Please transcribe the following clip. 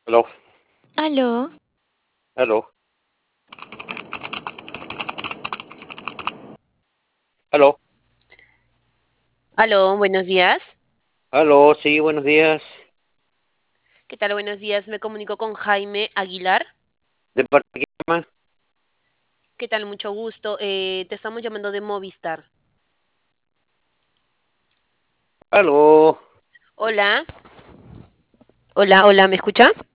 Aló, Aló, aló, aló, Aló, buenos días. aló, sí, buenos días. ¿Qué tal? Buenos días. Me comunico con Jaime Aguilar. ¿De parte de quién llama? ¿Qué tal? Mucho gusto. Te estamos llamando de Movistar. Aló, Hola. Hola, hola, ¿me escucha?